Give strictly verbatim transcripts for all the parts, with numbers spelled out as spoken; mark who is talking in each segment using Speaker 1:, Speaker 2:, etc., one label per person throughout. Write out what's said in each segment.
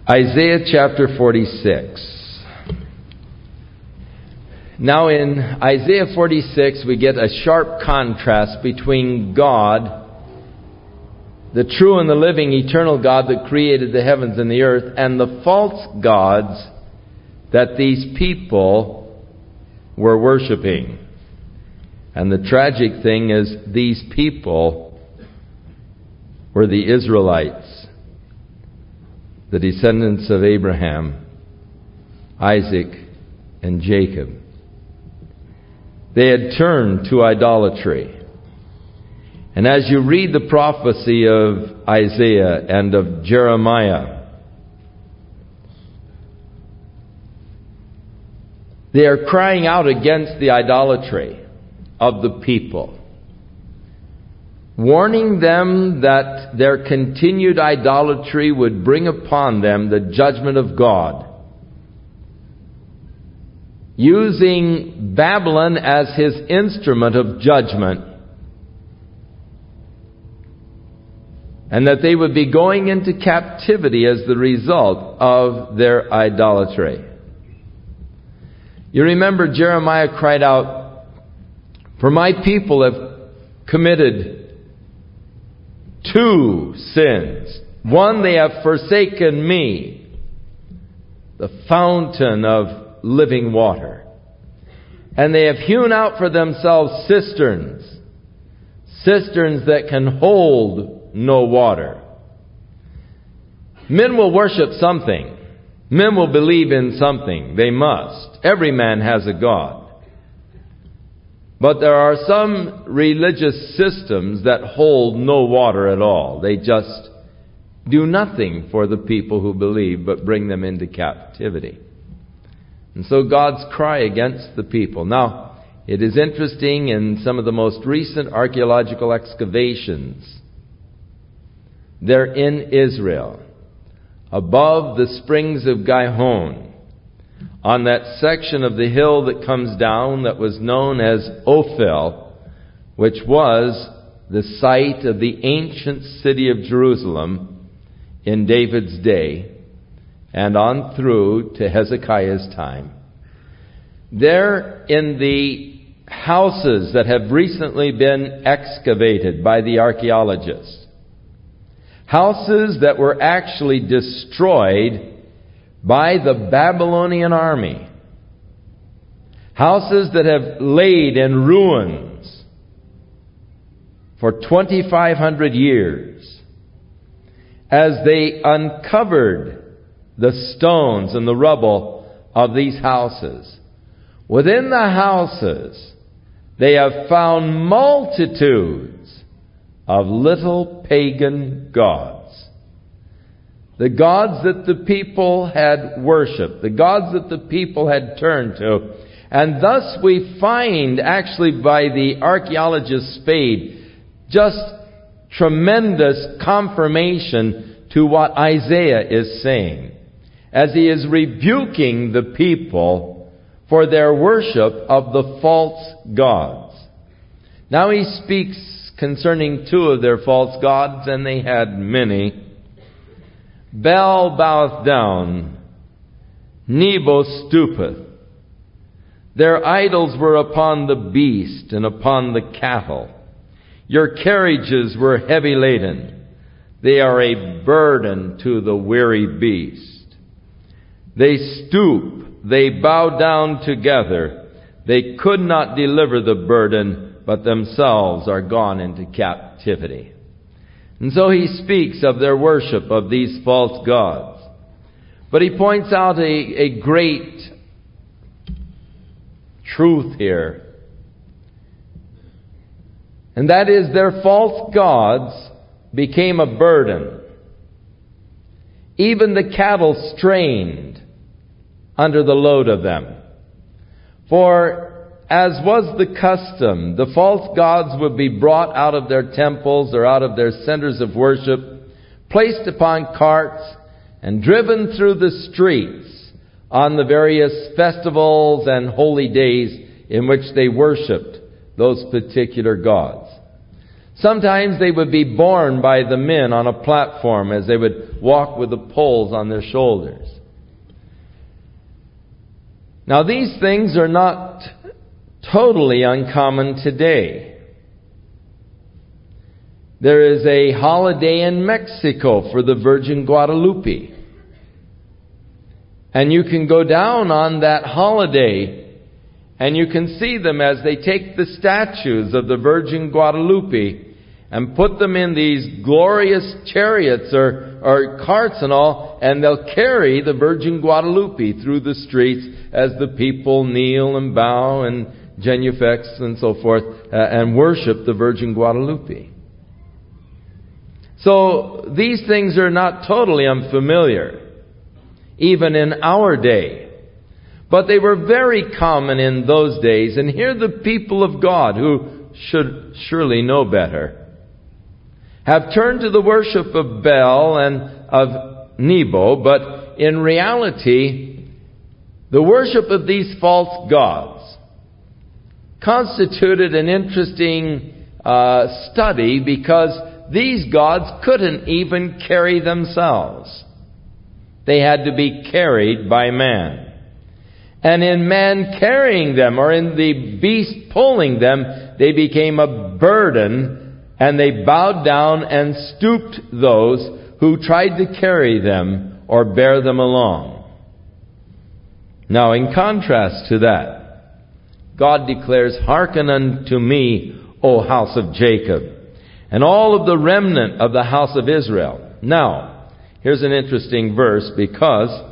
Speaker 1: Isaiah chapter forty-six. Now in Isaiah forty-six we get a sharp contrast between God, the true and the living eternal God that created the heavens and the earth, and the false gods that these people were worshiping. And the tragic thing is, these people were the Israelites, the descendants of Abraham, Isaac, and Jacob. They had turned to idolatry. And as you read the prophecy of Isaiah and of Jeremiah, they are crying out against the idolatry of the people, warning them that their continued idolatry would bring upon them the judgment of God, using Babylon as his instrument of judgment, and that they would be going into captivity as the result of their idolatry. You remember Jeremiah cried out, "For my people have committed two sins. One, they have forsaken me, the fountain of living water. And they have hewn out for themselves cisterns, cisterns that can hold no water." Men will worship something. Men will believe in something. They must. Every man has a God. But there are some religious systems that hold no water at all. They just do nothing for the people who believe, but bring them into captivity. And so God's cry against the people. Now, it is interesting, in some of the most recent archaeological excavations, they're in Israel, above the springs of Gihon, on that section of the hill that comes down that was known as Ophel, which was the site of the ancient city of Jerusalem in David's day, and on through to Hezekiah's time. There, in the houses that have recently been excavated by the archaeologists, houses that were actually destroyed by the Babylonian army, houses that have laid in ruins for twenty-five hundred years, as they uncovered the stones and the rubble of these houses, within the houses they have found multitudes of little pagan gods. The gods that the people had worshipped, the gods that the people had turned to. And thus we find, actually by the archaeologist Spade, just tremendous confirmation to what Isaiah is saying, as he is rebuking the people for their worship of the false gods. Now he speaks concerning two of their false gods, and they had many. Baal boweth down, Nebo stoopeth. Their idols were upon the beast and upon the cattle. Your carriages were heavy laden. They are a burden to the weary beast. They stoop, they bow down together. They could not deliver the burden, but themselves are gone into captivity. And so he speaks of their worship of these false gods. But he points out a, a great truth here. And that is, their false gods became a burden. Even the cattle strained under the load of them. For as was the custom, the false gods would be brought out of their temples or out of their centers of worship, placed upon carts, and driven through the streets on the various festivals and holy days in which they worshipped those particular gods. Sometimes they would be borne by the men on a platform as they would walk with the poles on their shoulders. Now, these things are not totally uncommon today. There is a holiday in Mexico for the Virgin Guadalupe. And you can go down on that holiday and you can see them as they take the statues of the Virgin Guadalupe and put them in these glorious chariots or, or carts and all, and they'll carry the Virgin Guadalupe through the streets as the people kneel and bow and genuflex and so forth uh, and worship the Virgin Guadalupe. So these things are not totally unfamiliar, even in our day. But they were very common in those days. And here the people of God, who should surely know better, have turned to the worship of Baal and of Nebo. But in reality, the worship of these false gods constituted an interesting uh, study, because these gods couldn't even carry themselves. They had to be carried by man. And in man carrying them, or in the beast pulling them, they became a burden, and they bowed down and stooped those who tried to carry them or bear them along. Now, in contrast to that, God declares, "Hearken unto me, O house of Jacob, and all of the remnant of the house of Israel." Now, here's an interesting verse, because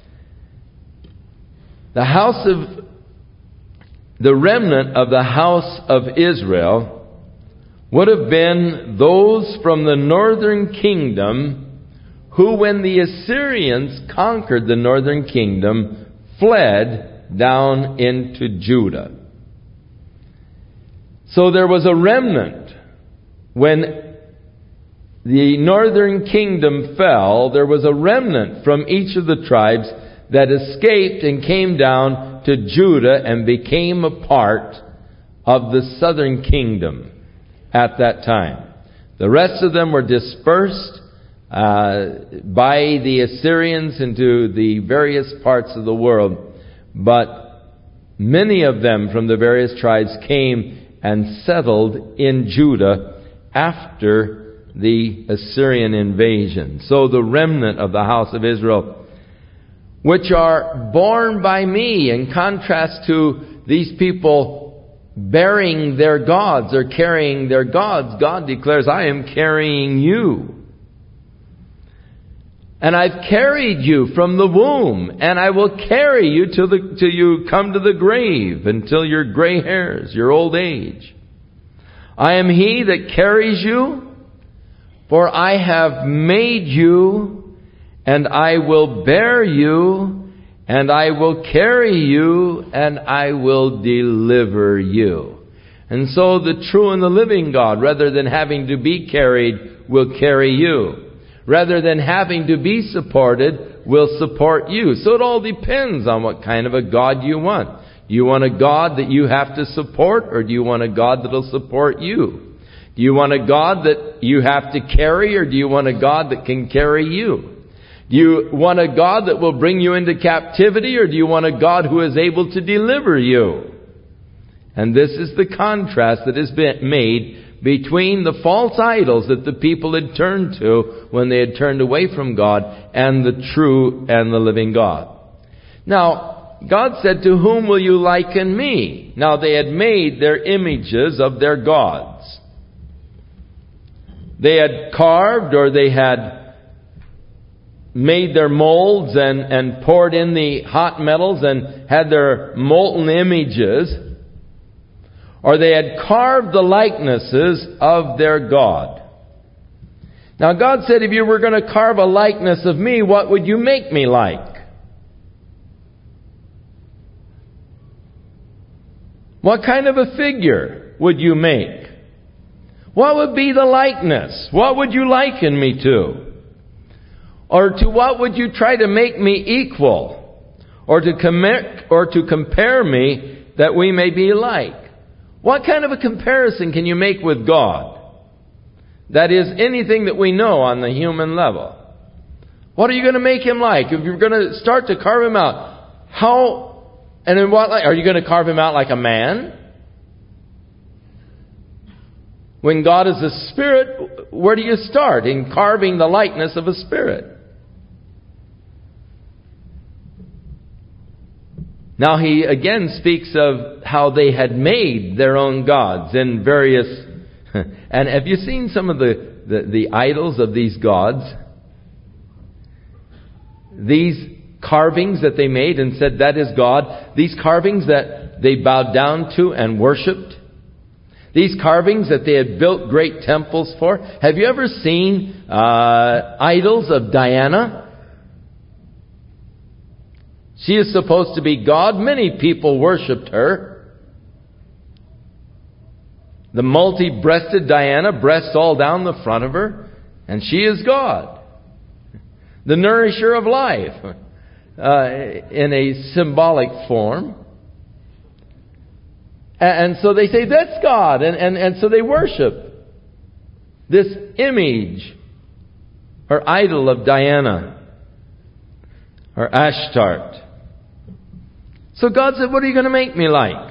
Speaker 1: the house of, the remnant of the house of Israel would have been those from the northern kingdom who, when the Assyrians conquered the northern kingdom, fled down into Judah. So there was a remnant. When the northern kingdom fell, there was a remnant from each of the tribes that escaped and came down to Judah and became a part of the southern kingdom at that time. The rest of them were dispersed uh, by the Assyrians into the various parts of the world, but many of them from the various tribes came and settled in Judah after the Assyrian invasion. So the remnant of the house of Israel, which are born by me, in contrast to these people bearing their gods or carrying their gods, God declares, "I am carrying you. And I've carried you from the womb, and I will carry you till the, till you come to the grave, until your gray hairs, your old age. I am he that carries you, for I have made you, and I will bear you, and I will carry you, and I will deliver you." And so the true and the living God, rather than having to be carried, will carry you. Rather than having to be supported, will support you. So it all depends on what kind of a God you want. Do you want a God that you have to support, or do you want a God that will support you? Do you want a God that you have to carry, or do you want a God that can carry you? Do you want a God that will bring you into captivity, or do you want a God who is able to deliver you? And this is the contrast that has been made between the false idols that the people had turned to when they had turned away from God, and the true and the living God. Now, God said, "To whom will you liken me?" Now, they had made their images of their gods. They had carved, or they had made their molds and, and poured in the hot metals and had their molten images, or they had carved the likenesses of their God. Now God said, if you were going to carve a likeness of me, what would you make me like? What kind of a figure would you make? What would be the likeness? What would you liken me to? Or to what would you try to make me equal? Or to compare, or to compare me that we may be alike? What kind of a comparison can you make with God? That is, anything that we know on the human level. What are you going to make him like? If you're going to start to carve him out, how and in what light? Are you going to carve him out like a man? When God is a spirit, where do you start? In carving the likeness of a spirit. Now he again speaks of how they had made their own gods in various... And have you seen some of the, the, the idols of these gods? These carvings that they made and said that is God. These carvings that they bowed down to and worshipped. These carvings that they had built great temples for. Have you ever seen uh, idols of Diana? She is supposed to be God. Many people worshipped her. The multi-breasted Diana, breasts all down the front of her, and she is God. The nourisher of life, uh, in a symbolic form. And so they say, that's God. And, and, and so they worship this image or idol of Diana or Ashtart. So God said, what are you going to make me like?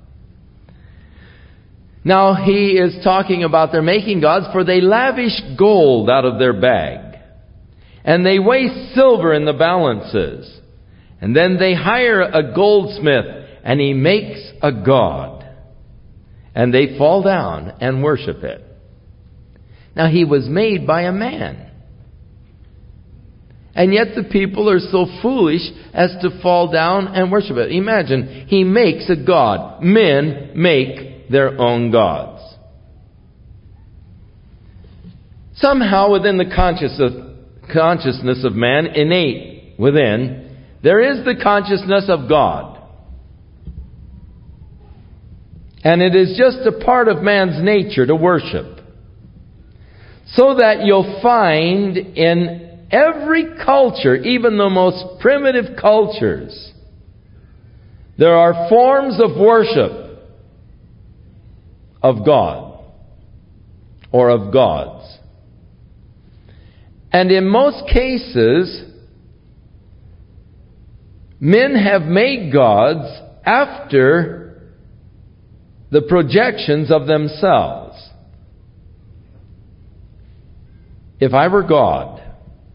Speaker 1: Now he is talking about they're making gods, for they lavish gold out of their bag. And they weigh silver in the balances. And then they hire a goldsmith, and he makes a god. And they fall down and worship it. Now he was made by a man. And yet the people are so foolish as to fall down and worship it. Imagine, he makes a god. Men make their own gods. Somehow within the consciousness of man, innate within, there is the consciousness of God. And it is just a part of man's nature to worship. So that you'll find in every culture, even the most primitive cultures, there are forms of worship of God or of gods. And in most cases, men have made gods after the projections of themselves. If I were God,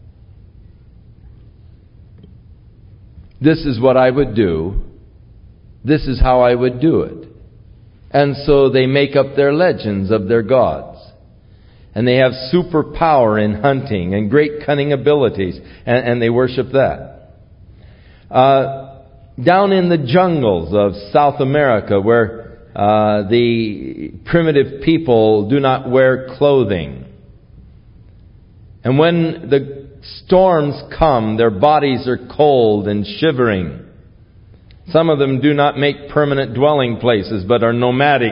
Speaker 1: this is what I would do. This is how I would do it. And so they make up their legends of their gods. And they have superpower in hunting and great cunning abilities. And, and they worship that. Uh, down in the jungles of South America, where Uh, the primitive people do not wear clothing. And when the storms come, their bodies are cold and shivering. Some of them do not make permanent dwelling places, but are nomadic.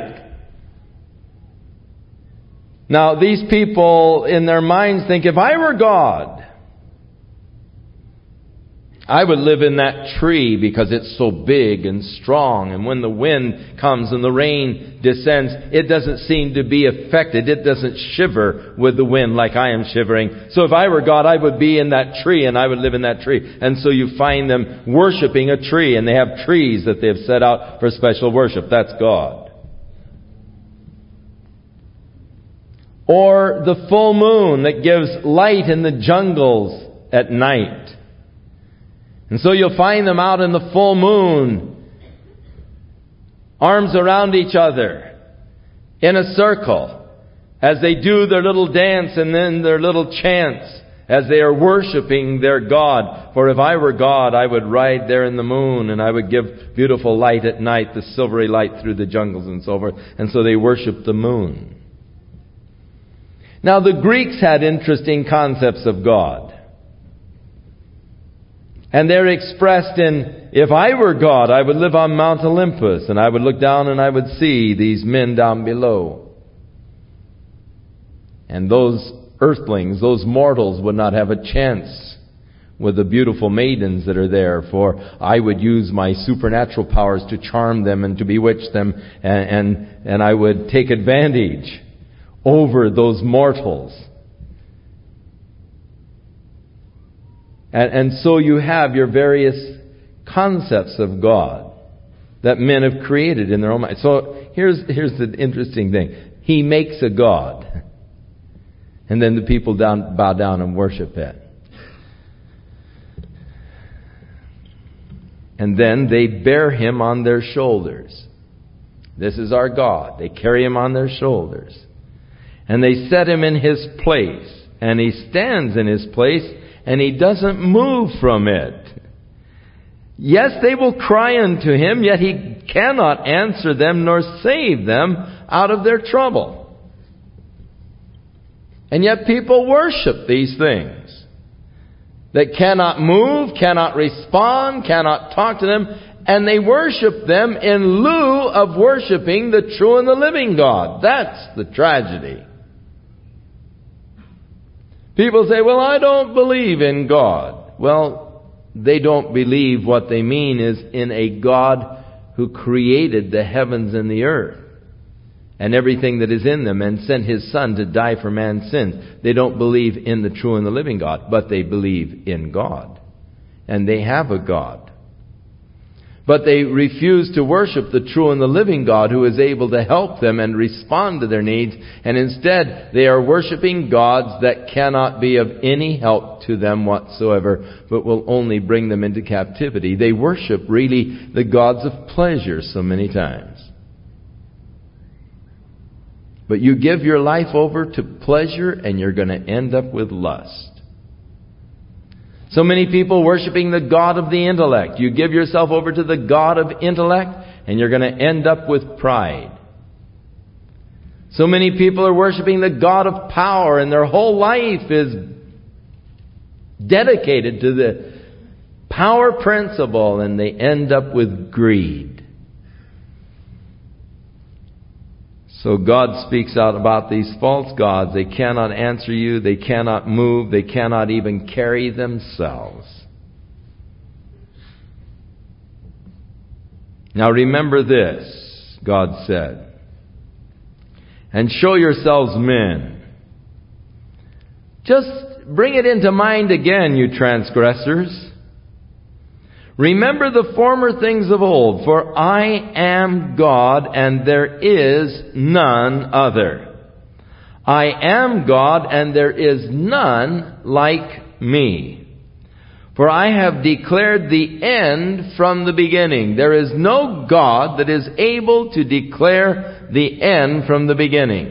Speaker 1: Now, these people in their minds think, if I were God, I would live in that tree because it's so big and strong. And when the wind comes and the rain descends, it doesn't seem to be affected. It doesn't shiver with the wind like I am shivering. So if I were God, I would be in that tree and I would live in that tree. And so you find them worshiping a tree, and they have trees that they have set out for special worship. That's God. Or the full moon that gives light in the jungles at night. And so you'll find them out in the full moon, arms around each other, in a circle, as they do their little dance and then their little chants, as they are worshiping their God. For if I were God, I would ride there in the moon, and I would give beautiful light at night, the silvery light through the jungles and so forth. And so they worship the moon. Now the Greeks had interesting concepts of God. And they're expressed in, if I were God, I would live on Mount Olympus, and I would look down and I would see these men down below. And those earthlings, those mortals, would not have a chance with the beautiful maidens that are there, for I would use my supernatural powers to charm them and to bewitch them, and, and, and I would take advantage over those mortals. And, and so you have your various concepts of God that men have created in their own mind. So here's, here's the interesting thing. He makes a God. And then the people down, bow down and worship it. And then they bear Him on their shoulders. This is our God. They carry Him on their shoulders. And they set Him in His place. And He stands in His place. And He doesn't move from it. Yes, they will cry unto Him, yet He cannot answer them nor save them out of their trouble. And yet people worship these things that cannot move, cannot respond, cannot talk to them, and they worship them in lieu of worshiping the true and the living God. That's the tragedy. People say, well, I don't believe in God. Well, they don't believe what they mean is in a God who created the heavens and the earth and everything that is in them, and sent His Son to die for man's sins. They don't believe in the true and the living God, but they believe in God. And they have a God. But they refuse to worship the true and the living God who is able to help them and respond to their needs. And instead, they are worshiping gods that cannot be of any help to them whatsoever, but will only bring them into captivity. They worship really the gods of pleasure so many times. But you give your life over to pleasure and you're going to end up with lust. So many people worshiping the God of the intellect. You give yourself over to the God of intellect and you're going to end up with pride. So many people are worshiping the God of power and their whole life is dedicated to the power principle and they end up with greed. So God speaks out about these false gods. They cannot answer you. They cannot move. They cannot even carry themselves. Now remember this, God said, and show yourselves men. Just bring it into mind again, you transgressors. Remember the former things of old, for I am God and there is none other. I am God and there is none like me. For I have declared the end from the beginning. There is no God that is able to declare the end from the beginning.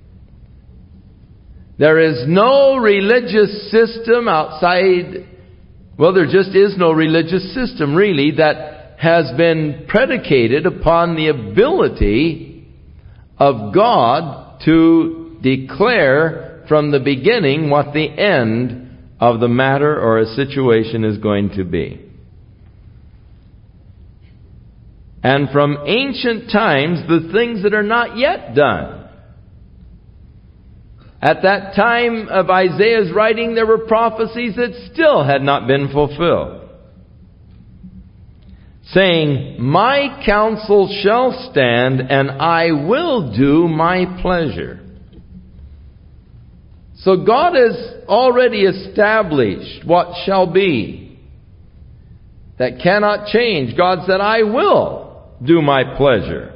Speaker 1: There is no religious system outside. Well, there just is no religious system, really, that has been predicated upon the ability of God to declare from the beginning what the end of the matter or a situation is going to be. And from ancient times, the things that are not yet done. At that time of Isaiah's writing, there were prophecies that still had not been fulfilled. Saying, my counsel shall stand, and I will do my pleasure. So God has already established what shall be. That cannot change. God said, I will do my pleasure.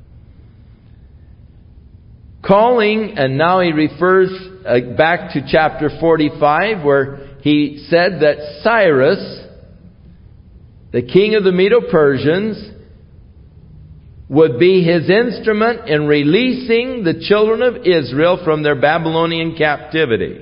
Speaker 1: Calling, and now he refers uh, back to chapter forty-five, where he said that Cyrus, the king of the Medo-Persians, would be his instrument in releasing the children of Israel from their Babylonian captivity.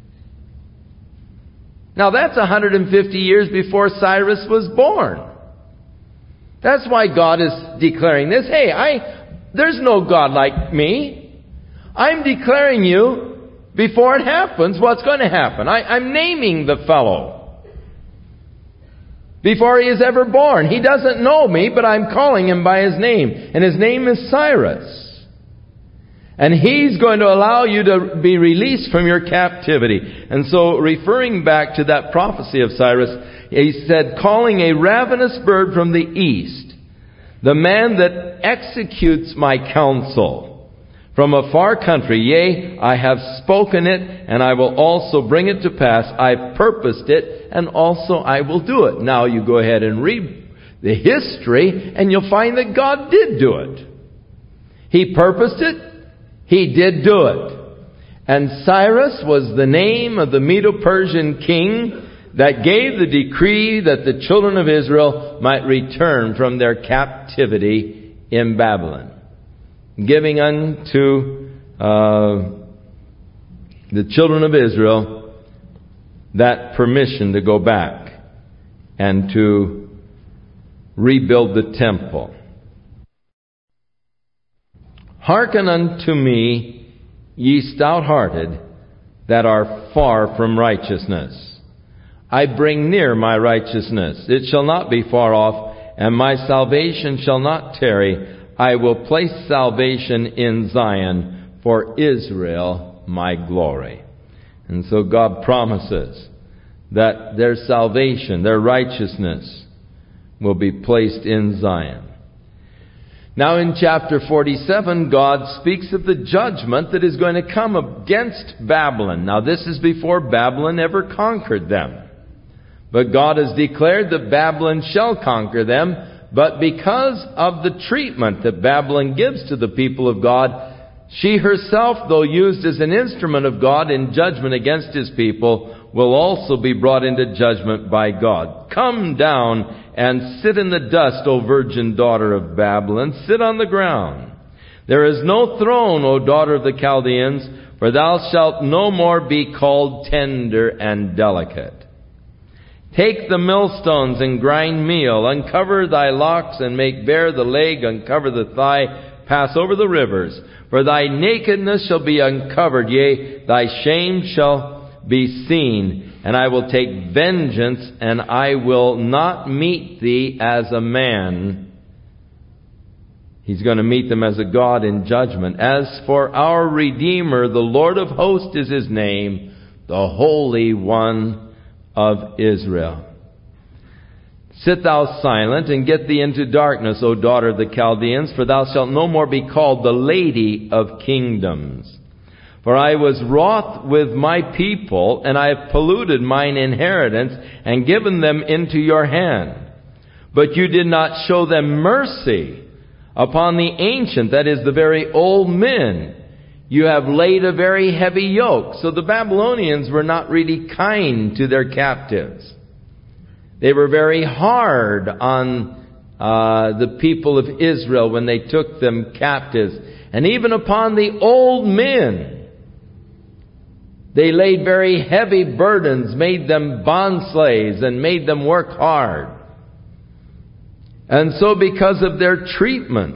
Speaker 1: Now that's one hundred fifty years before Cyrus was born. That's why God is declaring this. Hey, I, there's no God like me. I'm declaring you, before it happens, what's going to happen. I, I'm naming the fellow. Before he is ever born. He doesn't know me, but I'm calling him by his name. And his name is Cyrus. And he's going to allow you to be released from your captivity. And so, referring back to that prophecy of Cyrus, he said, calling a ravenous bird from the east, the man that executes my counsel, from a far country. Yea, I have spoken it, and I will also bring it to pass. I've purposed it, and also I will do it. Now you go ahead and read the history, and you'll find that God did do it. He purposed it. He did do it. And Cyrus was the name of the Medo-Persian king that gave the decree that the children of Israel might return from their captivity in Babylon, giving unto uh, the children of Israel that permission to go back and to rebuild the temple. Hearken unto me, ye stout-hearted, that are far from righteousness. I bring near my righteousness. It shall not be far off, and my salvation shall not tarry. I will place salvation in Zion, for Israel my glory. And so God promises that their salvation, their righteousness, will be placed in Zion. Now in chapter forty-seven, God speaks of the judgment that is going to come against Babylon. Now this is before Babylon ever conquered them. But God has declared that Babylon shall conquer them. But because of the treatment that Babylon gives to the people of God, she herself, though used as an instrument of God in judgment against His people, will also be brought into judgment by God. Come down and sit in the dust, O virgin daughter of Babylon. Sit on the ground. There is no throne, O daughter of the Chaldeans, for thou shalt no more be called tender and delicate. Take the millstones and grind meal. Uncover thy locks and make bare the leg. Uncover the thigh. Pass over the rivers. For thy nakedness shall be uncovered. Yea, thy shame shall be seen. And I will take vengeance, and I will not meet thee as a man. He's going to meet them as a God in judgment. As for our Redeemer, the Lord of hosts is His name, the Holy One of Israel. Sit thou silent, and get thee into darkness, O daughter of the Chaldeans, for thou shalt no more be called the Lady of Kingdoms. For I was wroth with my people, and I have polluted mine inheritance, and given them into your hand. But you did not show them mercy upon the ancient, that is, the very old men. You have laid a very heavy yoke. So the Babylonians were not really kind to their captives. They were very hard on uh, the people of Israel when they took them captives. And even upon the old men, they laid very heavy burdens, made them bond slaves, and made them work hard. And so because of their treatment,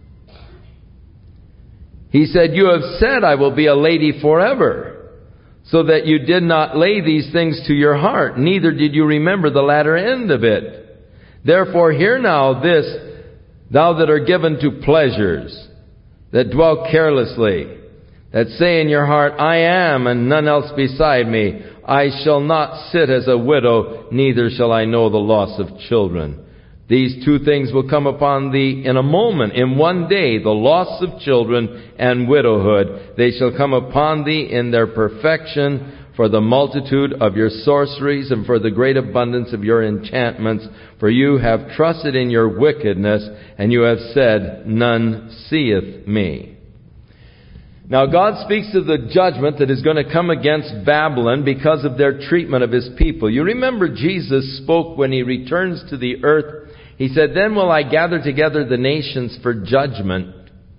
Speaker 1: He said, you have said, I will be a lady forever, so that you did not lay these things to your heart, neither did you remember the latter end of it. Therefore hear now this, thou that are given to pleasures, that dwell carelessly, that say in your heart, I am, and none else beside me. I shall not sit as a widow, neither shall I know the loss of children. These two things will come upon thee in a moment, in one day, the loss of children and widowhood. They shall come upon thee in their perfection, for the multitude of your sorceries and for the great abundance of your enchantments. For you have trusted in your wickedness, and you have said, none seeth me. Now God speaks of the judgment that is going to come against Babylon because of their treatment of His people. You remember Jesus spoke when He returns to the earth. He said, then will I gather together the nations for judgment.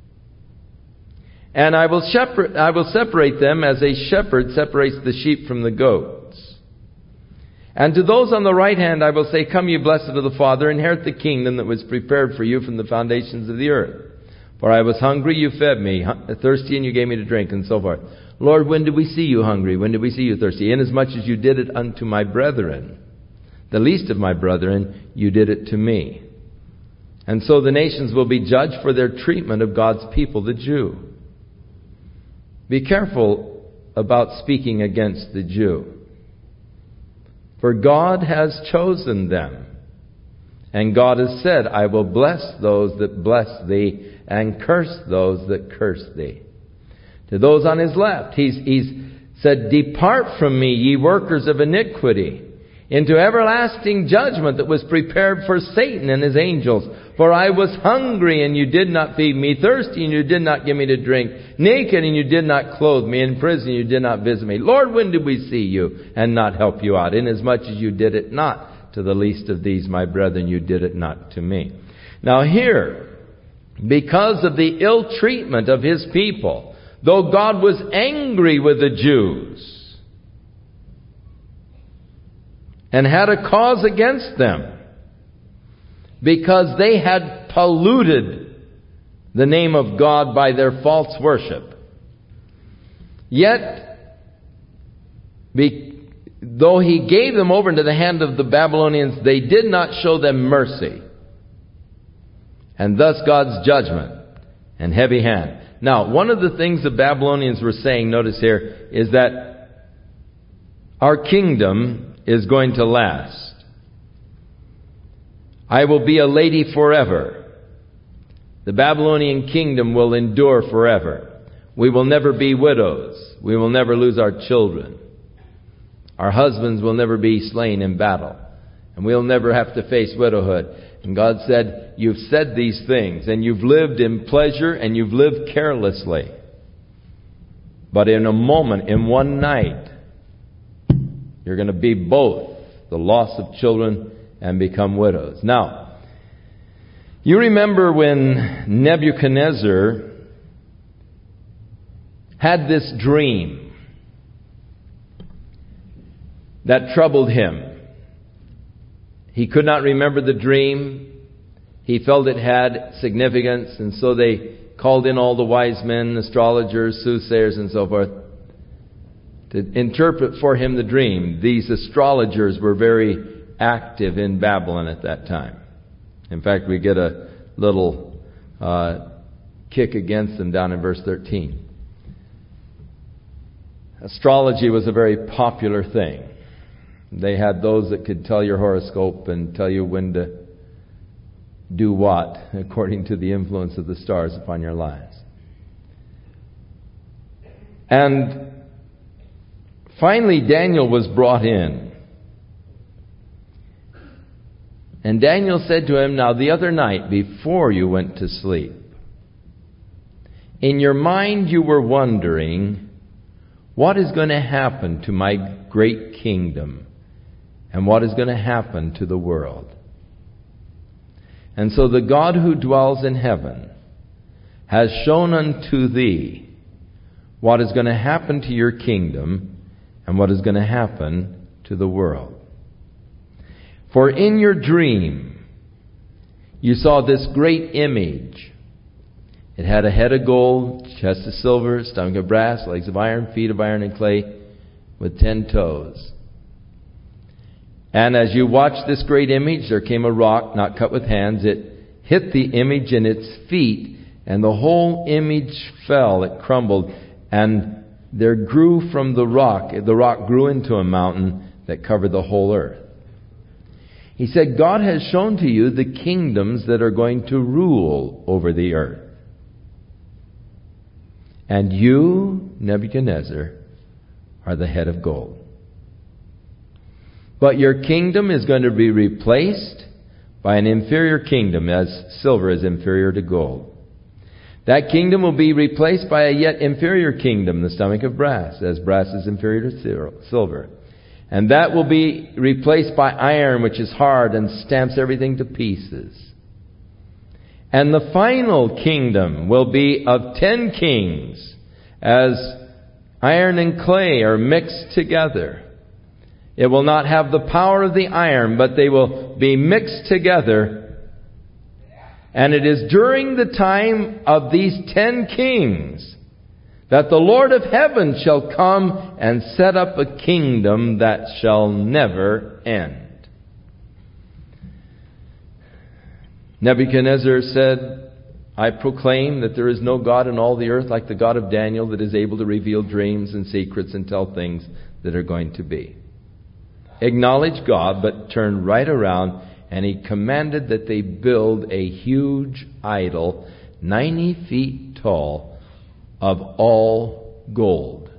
Speaker 1: And I will, shepherd, I will separate them as a shepherd separates the sheep from the goats. And to those on the right hand I will say, come ye blessed of the Father, inherit the kingdom that was prepared for you from the foundations of the earth. For I was hungry, you fed me, thirsty, and you gave me to drink, and so forth. Lord, when did we see you hungry? When did we see you thirsty? Inasmuch as you did it unto my brethren, the least of my brethren, you did it to me. And so the nations will be judged for their treatment of God's people, the Jew. Be careful about speaking against the Jew. For God has chosen them. And God has said, I will bless those that bless thee, and curse those that curse thee. To those on his left, he's, he's said, "Depart from me, ye workers of iniquity, into everlasting judgment that was prepared for Satan and his angels. For I was hungry, and you did not feed me, thirsty, and you did not give me to drink, naked, and you did not clothe me, in prison, you did not visit me. Lord, when did we see you and not help you out? Inasmuch as you did it not to the least of these, my brethren, you did it not to me." Now here, because of the ill treatment of his people, though God was angry with the Jews and had a cause against them because they had polluted the name of God by their false worship, yet, be, though he gave them over into the hand of the Babylonians, they did not show them mercy. And thus God's judgment and heavy hand. Now, one of the things the Babylonians were saying, notice here, is that our kingdom is going to last. I will be a lady forever. The Babylonian kingdom will endure forever. We will never be widows. We will never lose our children. Our husbands will never be slain in battle. And we'll never have to face widowhood. And God said, "You've said these things, and you've lived in pleasure, and you've lived carelessly. But in a moment, in one night, you're going to be both the loss of children and become widows." Now, you remember when Nebuchadnezzar had this dream that troubled him. He could not remember the dream. He felt it had significance, and so they called in all the wise men, astrologers, soothsayers, and so forth, to interpret for him the dream. These astrologers were very active in Babylon at that time. In fact, we get a little uh, kick against them down in verse thirteen. Astrology was a very popular thing. They had those that could tell your horoscope and tell you when to do what according to the influence of the stars upon your lives. And finally, Daniel was brought in. And Daniel said to him, "Now the other night before you went to sleep, in your mind you were wondering, what is going to happen to my great kingdom? And what is going to happen to the world? And so the God who dwells in heaven has shown unto thee what is going to happen to your kingdom and what is going to happen to the world. For in your dream you saw this great image. It had a head of gold, chest of silver, stomach of brass, legs of iron, feet of iron and clay, with ten toes. And as you watched this great image, there came a rock not cut with hands. It hit the image in its feet, and the whole image fell. It crumbled, and there grew from the rock, the rock grew into a mountain that covered the whole earth." He said, God has shown to you the kingdoms that are going to rule over the earth. And you, Nebuchadnezzar, are the head of gold. But your kingdom is going to be replaced by an inferior kingdom, as silver is inferior to gold. That kingdom will be replaced by a yet inferior kingdom, the stomach of brass, as brass is inferior to silver. And that will be replaced by iron, which is hard and stamps everything to pieces. And the final kingdom will be of ten kings, as iron and clay are mixed together. It will not have the power of the iron, but they will be mixed together. And it is during the time of these ten kings that the Lord of heaven shall come and set up a kingdom that shall never end. Nebuchadnezzar said, I proclaim that there is no God in all the earth like the God of Daniel, that is able to reveal dreams and secrets and tell things that are going to be. Acknowledge God, but turn right around, and he commanded that they build a huge idol, ninety feet tall, of all gold.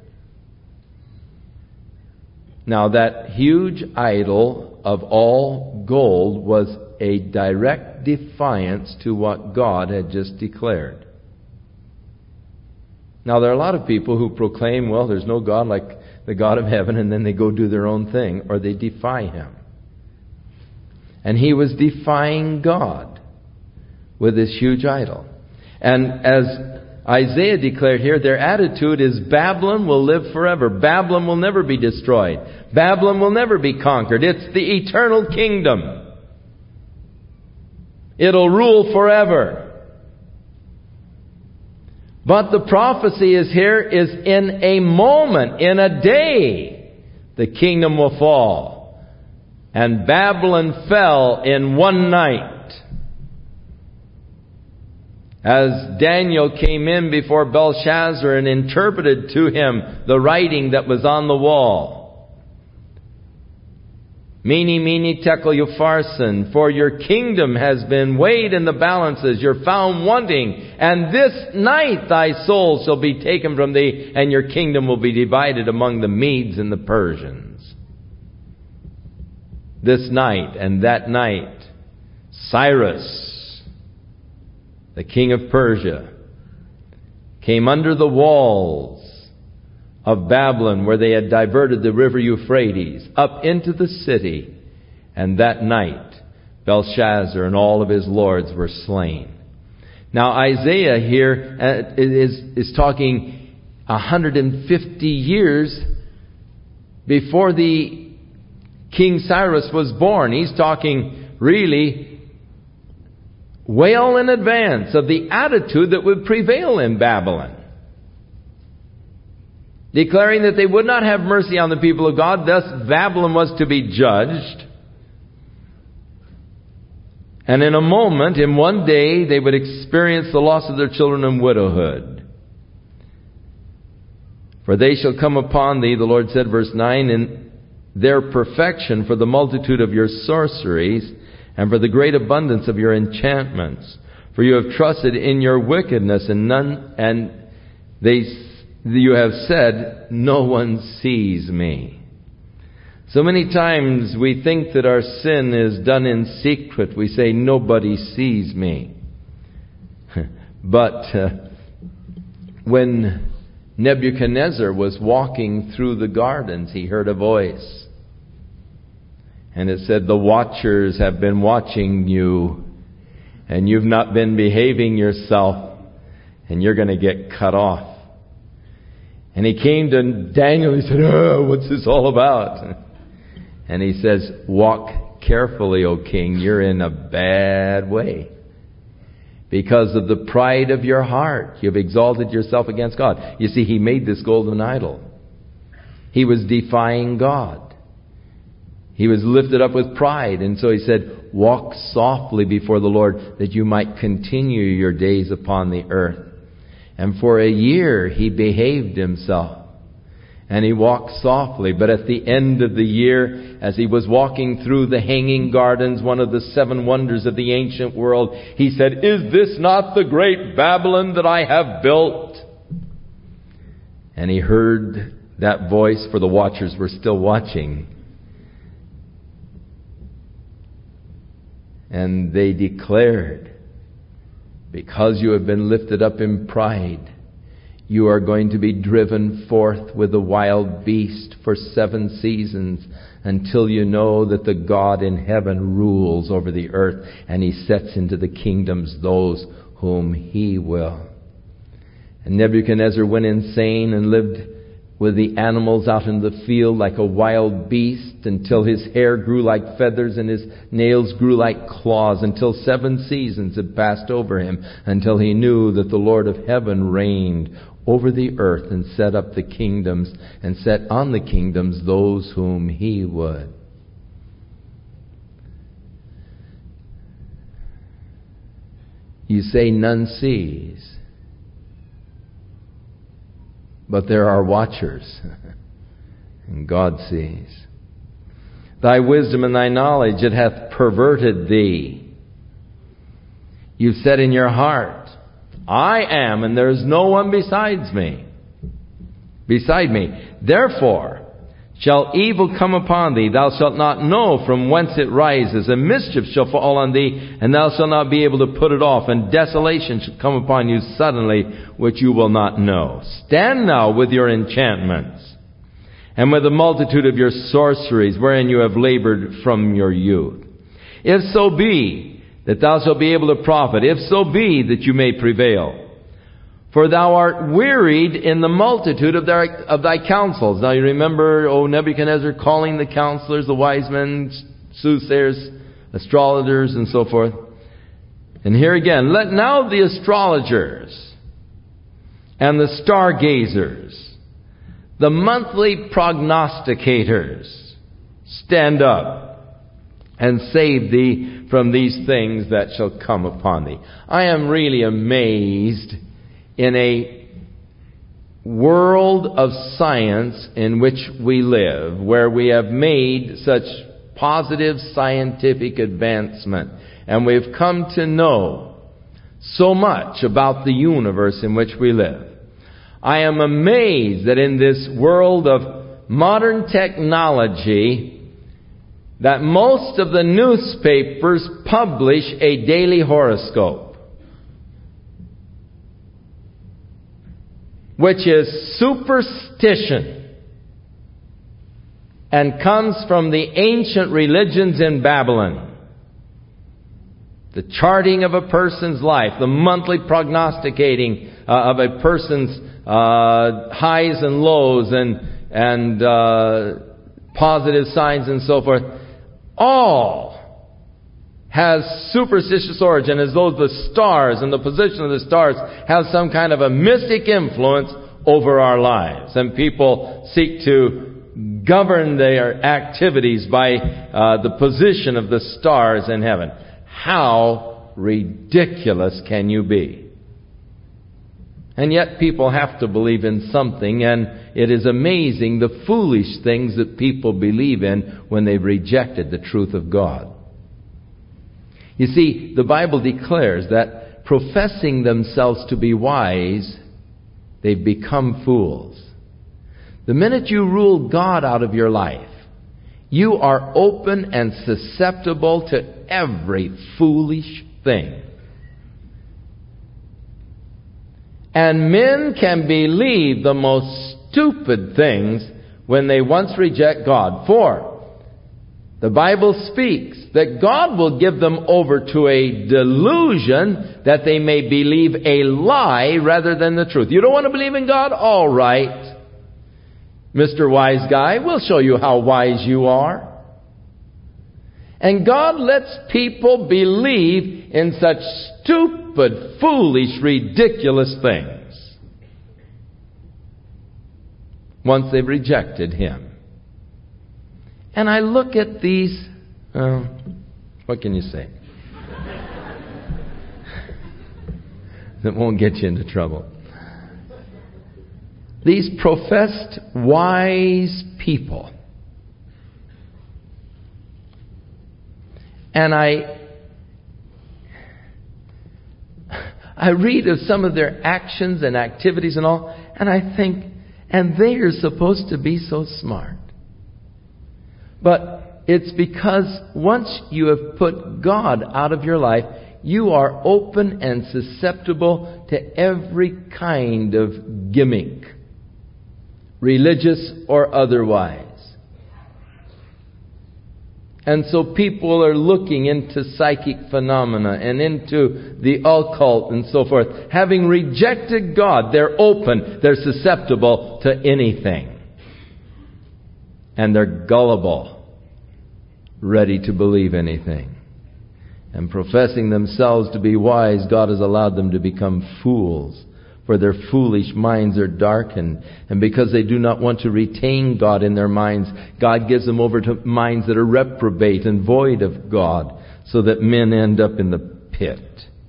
Speaker 1: Now that huge idol of all gold was a direct defiance to what God had just declared. Now there are a lot of people who proclaim, well, there's no God like the God of heaven, and then they go do their own thing, or they defy Him. And he was defying God with this huge idol. And as Isaiah declared here, their attitude is Babylon will live forever. Babylon will never be destroyed. Babylon will never be conquered. It's the eternal kingdom. It'll rule forever. But the prophecy is here is in a moment, in a day, the kingdom will fall. And Babylon fell in one night. As Daniel came in before Belshazzar and interpreted to him the writing that was on the wall. Mene, mene, tekel, upharsin, for your kingdom has been weighed in the balances, you're found wanting, and this night thy soul shall be taken from thee, and your kingdom will be divided among the Medes and the Persians. This night and that night, Cyrus, the king of Persia, came under the walls of Babylon where they had diverted the river Euphrates up into the city. And that night, Belshazzar and all of his lords were slain. Now Isaiah here is, is talking one hundred fifty years before the King Cyrus was born. He's talking really well in advance of the attitude that would prevail in Babylon. Declaring that they would not have mercy on the people of God, thus Babylon was to be judged. And in a moment, in one day, they would experience the loss of their children and widowhood. For they shall come upon thee, the Lord said, verse nine, in their perfection for the multitude of your sorceries and for the great abundance of your enchantments. For you have trusted in your wickedness, and none, and they, you have said, no one sees me. So many times we think that our sin is done in secret. We say, nobody sees me. But uh, when Nebuchadnezzar was walking through the gardens, he heard a voice. And it said, the watchers have been watching you, and you've not been behaving yourself, and you're going to get cut off. And he came to Daniel, he said, oh, what's this all about? And he says, walk carefully, O king, you're in a bad way. Because of the pride of your heart, you've exalted yourself against God. You see, he made this golden idol. He was defying God. He was lifted up with pride. And so he said, walk softly before the Lord that you might continue your days upon the earth. And for a year he behaved himself. And he walked softly. But at the end of the year, as he was walking through the hanging gardens, one of the seven wonders of the ancient world, he said, is this not the great Babylon that I have built? And he heard that voice, for the watchers were still watching. And they declared, because you have been lifted up in pride, you are going to be driven forth with the wild beast for seven seasons until you know that the God in heaven rules over the earth, and he sets into the kingdoms those whom he will. And Nebuchadnezzar went insane and lived with the animals out in the field like a wild beast until his hair grew like feathers and his nails grew like claws, until seven seasons had passed over him, until he knew that the Lord of heaven reigned over the earth and set up the kingdoms and set on the kingdoms those whom he would. You say none sees. But there are watchers, and God sees. Thy wisdom and thy knowledge, it hath perverted thee. You've said in your heart, I am, and there is no one besides me. Beside me. Therefore shall evil come upon thee. Thou shalt not know from whence it rises. And mischief shall fall on thee, and thou shalt not be able to put it off. And desolation shall come upon you suddenly, which you will not know. Stand now with your enchantments, and with the multitude of your sorceries, wherein you have labored from your youth. If so be that thou shalt be able to profit, if so be that you may prevail. For thou art wearied in the multitude of thy, of thy counsels. Now you remember, O Nebuchadnezzar, calling the counselors, the wise men, soothsayers, astrologers, and so forth. And here again, let now the astrologers and the stargazers, the monthly prognosticators, stand up and save thee from these things that shall come upon thee. I am really amazed in a world of science in which we live, where we have made such positive scientific advancement, and we've come to know so much about the universe in which we live. I am amazed that in this world of modern technology, that most of the newspapers publish a daily horoscope, which is superstition and comes from the ancient religions in Babylon. The charting of a person's life, the monthly prognosticating uh, of a person's uh, highs and lows and and uh, positive signs and so forth, all has superstitious origin, as though the stars and the position of the stars have some kind of a mystic influence over our lives. And people seek to govern their activities by uh, the position of the stars in heaven. How ridiculous can you be? And yet people have to believe in something, and it is amazing the foolish things that people believe in when they've rejected the truth of God. You see, the Bible declares that professing themselves to be wise, they've become fools. The minute you rule God out of your life, you are open and susceptible to every foolish thing. And men can believe the most stupid things when they once reject God. For the Bible speaks that God will give them over to a delusion that they may believe a lie rather than the truth. You don't want to believe in God? All right, Mister Wise Guy, we'll show you how wise you are. And God lets people believe in such stupid, foolish, ridiculous things once they've rejected Him. And I look at these, uh, what can you say? That won't get you into trouble. These professed wise people. And I I read of some of their actions and activities and all, and I think, and they are supposed to be so smart. But it's because once you have put God out of your life, you are open and susceptible to every kind of gimmick, religious or otherwise. And so people are looking into psychic phenomena and into the occult and so forth. Having rejected God, they're open, they're susceptible to anything. And they're gullible, ready to believe anything. And professing themselves to be wise, God has allowed them to become fools. For their foolish minds are darkened. And because they do not want to retain God in their minds, God gives them over to minds that are reprobate and void of God, so that men end up in the pit.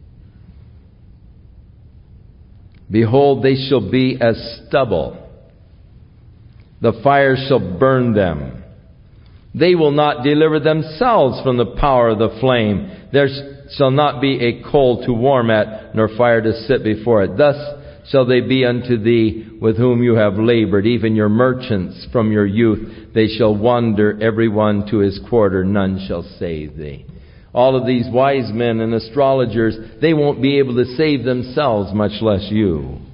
Speaker 1: Behold, they shall be as stubble. The fire shall burn them. They will not deliver themselves from the power of the flame. There shall not be a coal to warm at, nor fire to sit before it. Thus shall they be unto thee with whom you have labored, even your merchants from your youth. They shall wander every one to his quarter, none shall save thee. All of these wise men and astrologers, they won't be able to save themselves, much less you.